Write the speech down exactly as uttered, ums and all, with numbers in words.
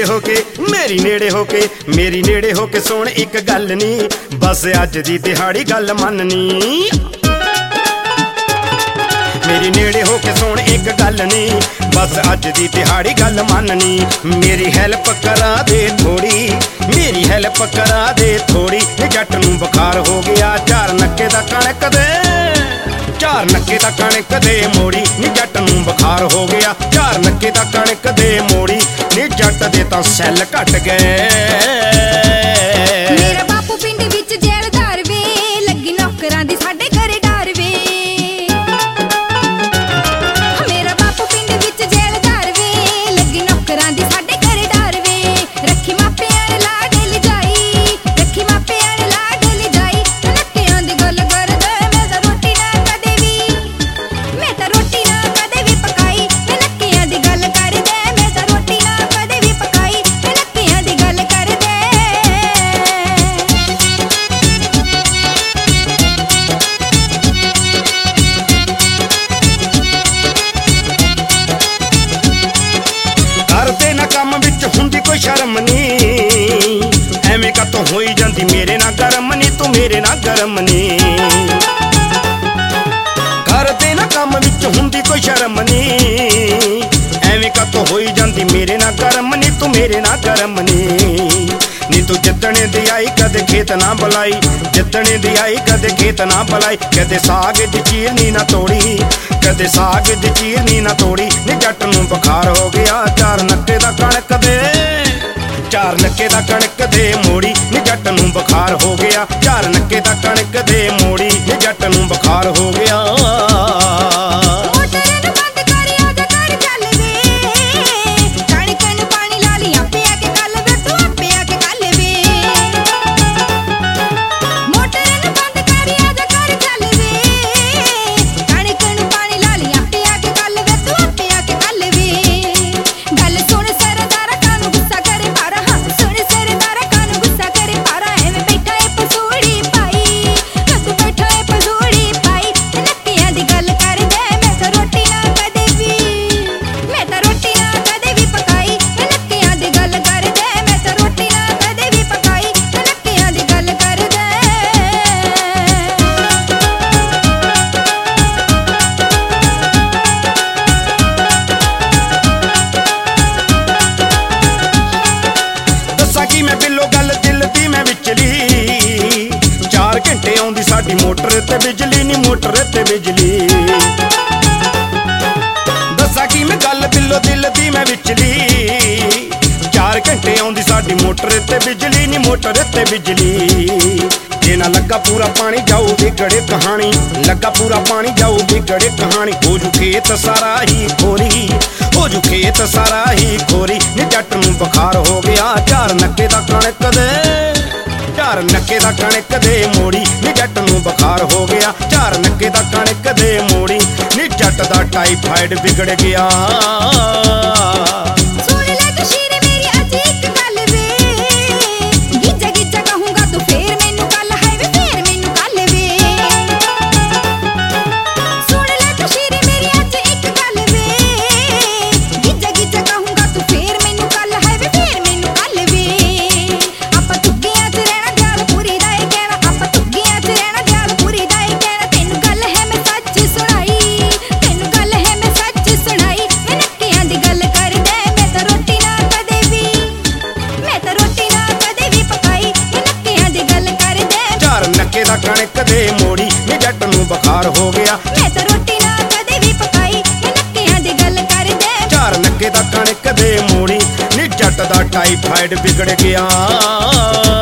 होके मेरी नेड़े होके मेरी नेड़े होके सुन एक गल नी, बस अज दी दिहाड़ी गल मननी। मेरी नेड़े होके सुन एक गल नी, बस अज दी दिहाड़ी गल मननी। मेरी हेल्प करा दे थोड़ी, मेरी हेल्प करा दे थोड़ी। जट नूं बुखार हो गया चार नक्के दा कणक दे, चार नक्के दा कणक दे मोड़ी। नी जट नूं बुखार हो गया चार नक्के दा कणक दे मोड़ी। नी जट दे तां सैल घट गए। मेरा बापू पिंड विच जेलदार वे, लगी नौकरां दी साडे घरे डर वे। मेरा बापू पिंड विच जेलदार वे, लगी नौकरां दी साडे घरे डर वे। रखी मापियां ने लाड लिजाई, रखी मापियां ने लाड लिजाई। नक्कियां दी गल करदे मैं तां रोटी ना कदे वी, मैं तां रोटी ना कदे वी पकाई। नक्कियां दी गल करदे मैं तां रोटी ना कदे वी पकाई। नक्कियां दी गल करदे। करदे ना काम विच हुंदी कोई शर्म नी, एवें कतों होई जांदी मेरे ना गरम नी, तू मेरे ना गरम नी। करदे ना काम विच हुंदी कोई शर्म नी, एवें कतों होई जांदी मेरे ना गरम नी, तू मेरे ना गरम नी। नी तू जिद्दने दी आई कदे खेत ना बुलाई, जिद्दने दी आई कदे खेत ना बुलाई। कदे साग दी चीरनी ना तोड़ी, कदे साग दी चीरनी ना तोड़ी। नी जट नूं बुखार हो गया चार नक्के दा कणक दे, चार नक्के दा कणक दे मोड़ी। नी जट नूं बुखार हो गया चार नक्के दा कणक दे मोड़ी। नी जट नूं बुखार हो गया। साडी मोटर ते बिजली नी मोटर ते बिजली। दसा की मैं गल दिलो दिल दी मैं विचली, चार घंटे आउंदी साडी मोटर ते बिजली नी मोटर ते बिजली। जे ना लगा पूरा पानी जाऊ बिगड़े कहानी, लगा पूरा पानी जाऊ बिगड़े कहानी। हो जू खेत सारा ही खोरी, हो जू खेत सारा ही खोरी। नी जट नूं बुखार हो गया चार नक्के दा कणक दे, चार नक्के दा कणक दे मोड़ी। नी जट नूं बुखार हो गया चार नक्के दा कणक दे मोड़ी। नी जट दा टाइफाइड बिगड़ गया। नक्के दा कणक दे मोड़ी। नी जट नूं बुखार हो गया मैं तां रोटी ना कदे वी पकाई। नक्कियां दी गल करदे चार नक्के दा कणक दे मोड़ी। नी जट दा टाइफाइड बिगड़ गया।